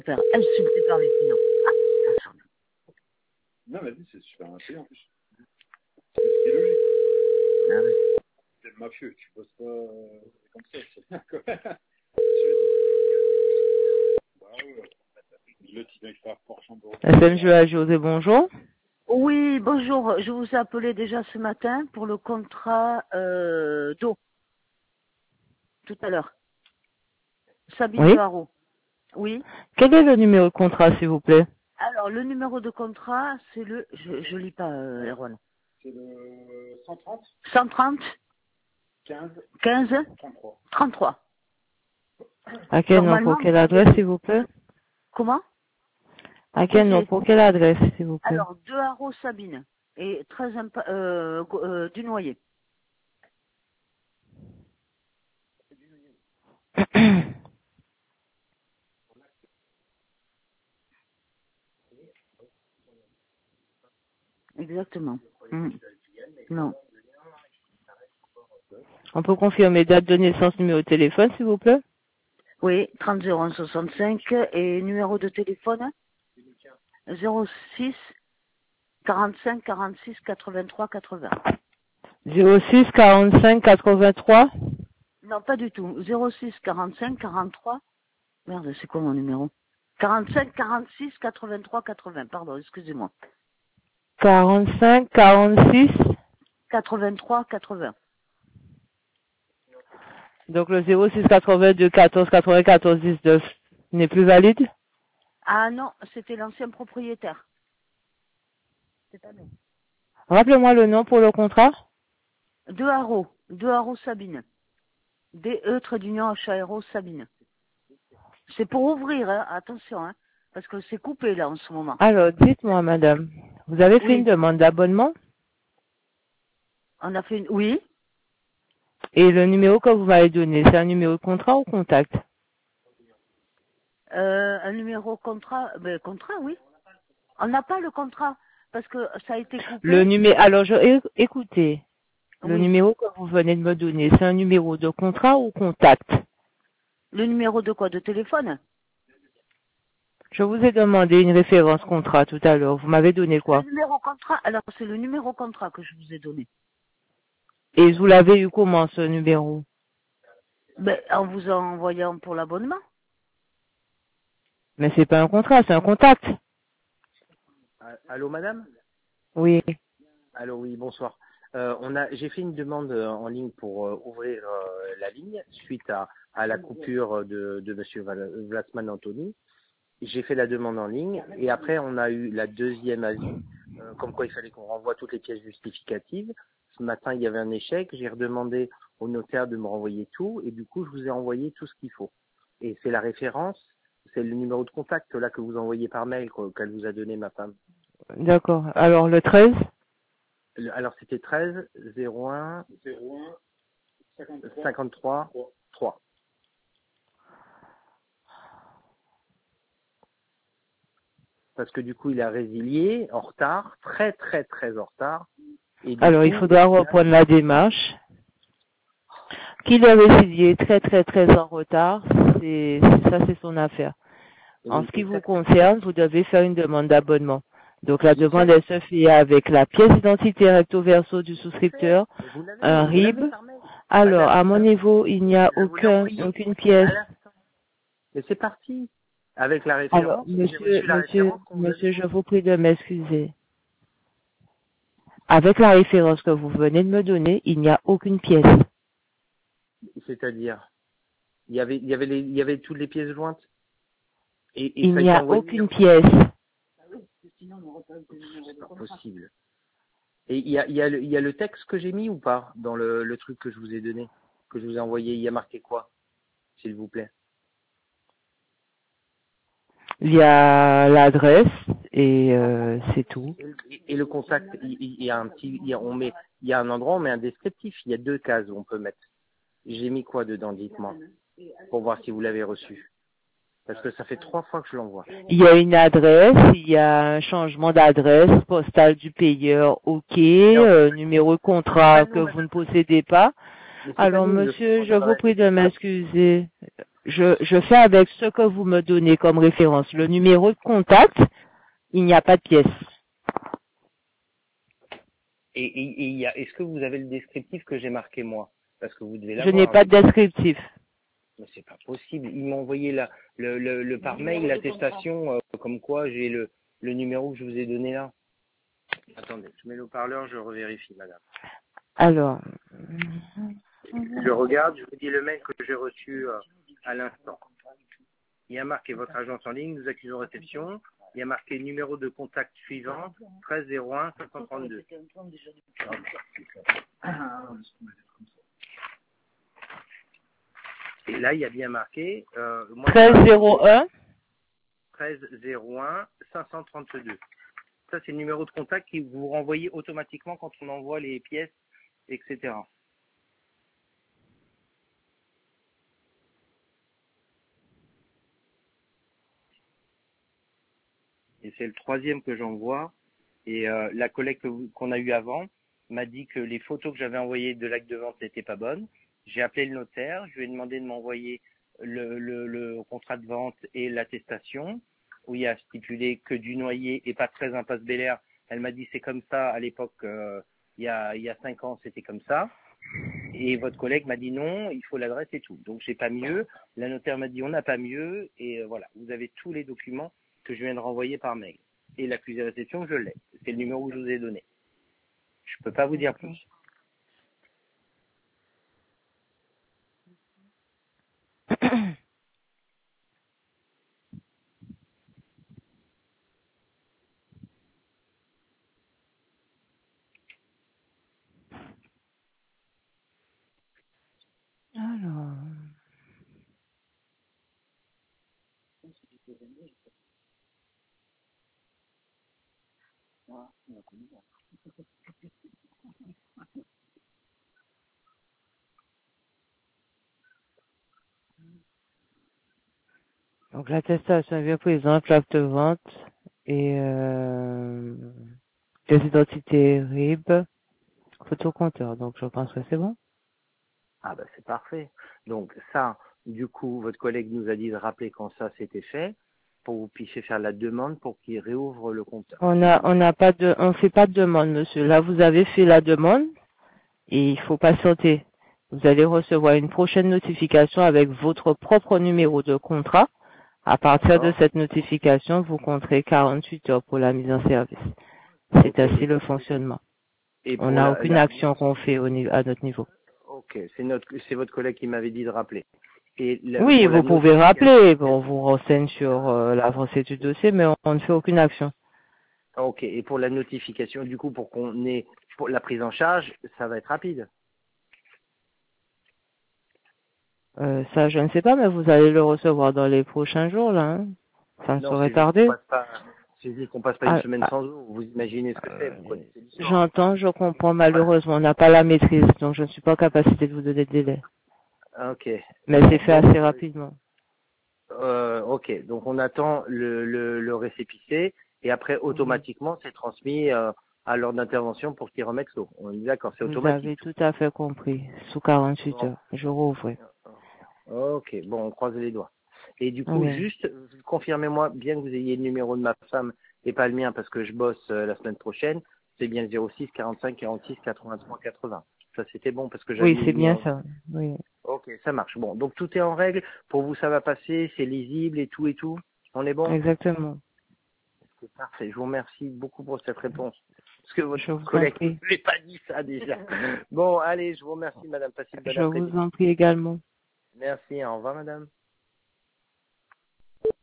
faire insulter par les clients. Ah, ça sonne. Non, vas-y, c'est super intelligent en plus. C'est logique. Ah ouais. C'est mafieux, tu bosses pas comme ça, c'est bien quoi. Le type avec ta Porsche en Bordeaux. SMGA José, bonjour. Oui, bonjour. Je vous ai appelé déjà ce matin pour le contrat d'eau. Tout à l'heure. Sabine Oui. de Haro. Oui. Quel est le numéro de contrat, s'il vous plaît? Alors, le numéro de contrat, c'est le... Je lis pas, Erwan. C'est le 130 130 15 15 33. 33. À quel nom, Normalement, pour quelle adresse, s'il vous plaît? Comment? À quel nom, pour quelle adresse, s'il vous plaît? Alors, 2 Haro Sabine et 13 du Noyer. Exactement. Non. On peut confirmer date de naissance, numéro de téléphone, s'il vous plaît? Oui, 30 0165 et numéro de téléphone 06 45 46 83 80. 06 45 83. Non, pas du tout. 06 45 43. Merde, c'est quoi mon numéro? 45 46 83 80. Pardon, excusez-moi. 45 46. 83 80. Donc le 06 82 14 94 19 n'est plus valide? Ah non, c'était l'ancien propriétaire. C'est pas nous. Rappelez-moi le nom pour le contrat. 2 Haro. 2 Haro Sabine. DE H-A-R-O Sabine. C'est pour ouvrir, hein, attention, hein, parce que c'est coupé là en ce moment. Alors, dites-moi, madame, vous avez fait une Oui, demande d'abonnement? on a fait une... Oui, Et le numéro que vous m'avez donné, c'est un numéro de contrat ou contact? un numéro contrat, contrat, oui. On n'a pas le contrat, parce que ça a été Le coupé. numéro, alors écoutez, le Oui. numéro que vous venez de me donner, c'est un numéro de contrat ou contact? Le numéro de quoi? De téléphone? Je vous ai demandé une référence contrat tout à l'heure. Vous m'avez donné Le quoi? numéro contrat, alors c'est le numéro contrat que je vous ai donné. Et vous l'avez eu comment, ce numéro? En vous envoyant pour l'abonnement. Mais c'est pas un contrat, c'est un contact. Allô, madame? Oui. Allô, oui, bonsoir. J'ai fait une demande en ligne pour ouvrir la ligne suite à la coupure de Monsieur Vlasman Anthony. J'ai fait la demande en ligne et après on a eu la deuxième avis, comme quoi il fallait qu'on renvoie toutes les pièces justificatives. Ce matin il y avait un échec, j'ai redemandé au notaire de me renvoyer tout et du coup je vous ai envoyé tout ce qu'il faut. Et c'est la référence, c'est le numéro de contact là que vous envoyez par mail qu'elle vous a donné ma femme. D'accord. Alors, le 13? Alors c'était 13 01 01 53 3. Parce que du coup il a résilié en retard, très très très en retard. Et du Alors, coup, il faudra reprendre la démarche. Qu'il a résilié très très très en retard, c'est son affaire. En ce qui vous concerne, vous devez faire une demande d'abonnement. Donc la demande, elle se fait avec la pièce d'identité recto verso du souscripteur, un RIB. Alors, à mon niveau, il n'y a aucune pièce. Mais c'est parti. Avec la Alors, référence, j'ai reçu la référence qu'on vous a monsieur, je vous prie de m'excuser. Avec la référence que vous venez de me donner, il n'y a aucune pièce. C'est-à-dire, il y avait toutes les pièces jointes. Et Il ça a n'y été a envoyé. aucune pièce. C'est pas possible. Et il y a le texte que j'ai mis ou pas dans le truc que je vous ai donné, que je vous ai envoyé. Il y a marqué quoi, s'il vous plaît? Il y a l'adresse et c'est tout. Et le contact, il y a un petit, il y a un endroit où on met un descriptif. Il y a 2 cases où on peut mettre. J'ai mis quoi dedans, dites-moi, pour voir si vous l'avez reçu. Parce que ça fait 3 fois que je l'envoie. Il y a une adresse, il y a un changement d'adresse, postale du payeur, ok, numéro de contrat que vous ne possédez pas. Alors monsieur, je vous prie de m'excuser. je fais avec ce que vous me donnez comme référence. Le numéro de contact, il n'y a pas de pièce. Et est-ce que vous avez le descriptif que j'ai marqué moi? Parce que vous devez Je l'avoir. n'ai pas de descriptif. Mais c'est pas possible. Ils m'ont envoyé le par mail l'attestation comme quoi j'ai le numéro que je vous ai donné là. Attendez, je mets le haut-parleur, je revérifie, madame. Alors, Je regarde, je vous dis le mail que j'ai reçu à l'instant. Il y a marqué votre agence en ligne, nous accusons réception. Il y a marqué numéro de contact suivant, 13 01 532. Et là, il y a bien marqué 1301. 13 01 532. Ça, c'est le numéro de contact qui vous renvoie automatiquement quand on envoie les pièces, etc. Et c'est le troisième que j'envoie. Et la collègue qu'on a eue avant m'a dit que les photos que j'avais envoyées de l'acte de vente n'étaient pas bonnes. J'ai appelé le notaire, je lui ai demandé de m'envoyer le contrat de vente et l'attestation, où il y a stipulé que du Noyer et pas 13 impasse Bel-Air. Elle m'a dit c'est comme ça à l'époque, il y a 5 ans c'était comme ça. Et votre collègue m'a dit non, il faut l'adresse et tout. Donc j'ai pas mieux. La notaire m'a dit on n'a pas mieux. Et voilà, vous avez tous les documents que je viens de renvoyer par mail. Et l'accusé de réception, je l'ai. C'est le numéro que je vous ai donné. Je peux pas vous dire plus. Alors. Donc l'attestation est bien présente, l'acte de vente et les identités RIB, photocompteur. Donc je pense que c'est bon. Ah ben c'est parfait. Donc ça, du coup, votre collègue nous a dit de rappeler quand ça s'était fait, pour que vous puissiez faire la demande pour qu'il réouvre le compteur. On fait pas de demande, monsieur. Là, vous avez fait la demande et il faut patienter. Vous allez recevoir une prochaine notification avec votre propre numéro de contrat. À partir de cette notification, vous compterez 48 heures pour la mise en service. C'est ainsi le fonctionnement. Et On n'a aucune action qu'on fait à notre niveau. Ok, c'est votre collègue qui m'avait dit de rappeler. Oui, vous pouvez rappeler. Bon, on vous renseigne sur l'avancée du dossier, mais on ne fait aucune action. Ok, et pour la notification, du coup, pour qu'on ait pour la prise en charge, ça va être rapide. Ça, je ne sais pas, mais vous allez le recevoir dans les prochains jours, là. Hein. Ça ne saurait tarder. C'est juste qu'on passe pas une semaine sans eau. Vous imaginez ce que c'est, vous connaissez l'histoire. J'entends, je comprends. Malheureusement, on n'a pas la maîtrise, donc je ne suis pas en capacité de vous donner de délai. Ok. Mais c'est fait assez rapidement. Ok, donc on attend le récépissé et après automatiquement c'est transmis à l'ordre d'intervention pour qu'ils remettent l'eau. On est d'accord, c'est automatique. Vous avez tout à fait compris. Sous 48 heures, je rouvre. Ok, bon, on croise les doigts. Et du coup, juste, confirmez-moi bien que vous ayez le numéro de ma femme et pas le mien parce que je bosse la semaine prochaine. C'est bien 06 45 46 83 80. Ça, c'était bon parce que j'avais... Oui, c'est bien ça. Oui. Ok, ça marche. Bon, donc tout est en règle. Pour vous, ça va passer, c'est lisible et tout et tout. On est bon? Exactement. C'est parfait. Je vous remercie beaucoup pour cette réponse. Parce que votre collègue ne m'avait pas dit ça déjà. Bon, allez, je vous remercie, madame. Passez une bonne après-midi. Je vous en prie également. Merci. Au revoir, madame.